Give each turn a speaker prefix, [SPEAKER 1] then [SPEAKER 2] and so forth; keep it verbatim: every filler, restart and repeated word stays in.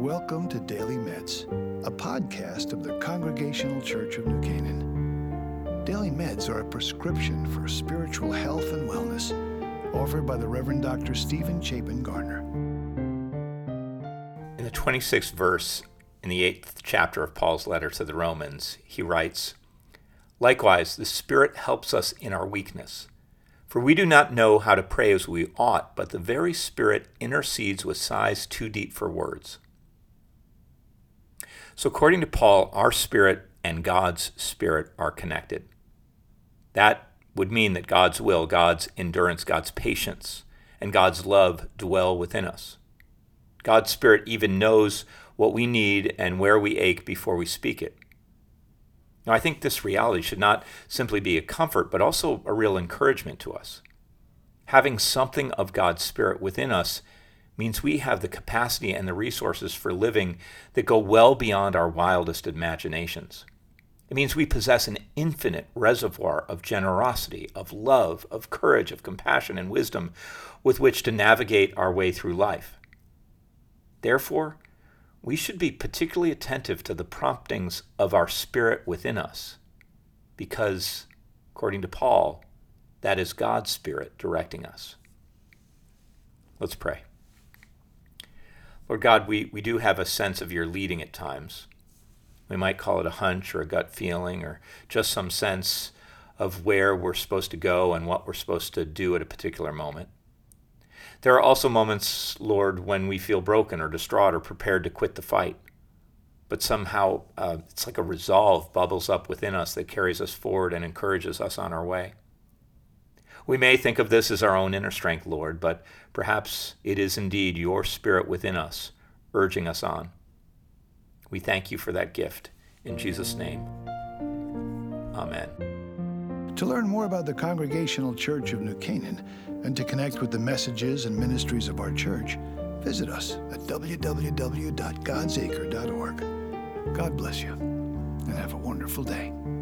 [SPEAKER 1] Welcome to Daily Meds, a podcast of the Congregational Church of New Canaan. Daily Meds are a prescription for spiritual health and wellness, offered by the Reverend Doctor Stephen Chapin Garner.
[SPEAKER 2] In the twenty-sixth verse in the eighth chapter of Paul's letter to the Romans, he writes, "Likewise, the Spirit helps us in our weakness. For we do not know how to pray as we ought, but the very Spirit intercedes with sighs too deep for words." So according to Paul, our spirit and God's Spirit are connected. That would mean that God's will, God's endurance, God's patience, and God's love dwell within us. God's Spirit even knows what we need and where we ache before we speak it. Now, I think this reality should not simply be a comfort, but also a real encouragement to us. Having something of God's Spirit within us means we have the capacity and the resources for living that go well beyond our wildest imaginations. It means we possess an infinite reservoir of generosity, of love, of courage, of compassion, and wisdom with which to navigate our way through life. Therefore, we should be particularly attentive to the promptings of our spirit within us, because, according to Paul, that is God's Spirit directing us. Let's pray. Lord God, we, we do have a sense of your leading at times. We might call it a hunch or a gut feeling or just some sense of where we're supposed to go and what we're supposed to do at a particular moment. There are also moments, Lord, when we feel broken or distraught or prepared to quit the fight. But somehow uh, it's like a resolve bubbles up within us that carries us forward and encourages us on our way. We may think of this as our own inner strength, Lord, but perhaps it is indeed your Spirit within us, urging us on. We thank you for that gift. In Jesus' name, amen.
[SPEAKER 1] To learn more about the Congregational Church of New Canaan and to connect with the messages and ministries of our church, visit us at w w w dot gods acre dot org. God bless you, and have a wonderful day.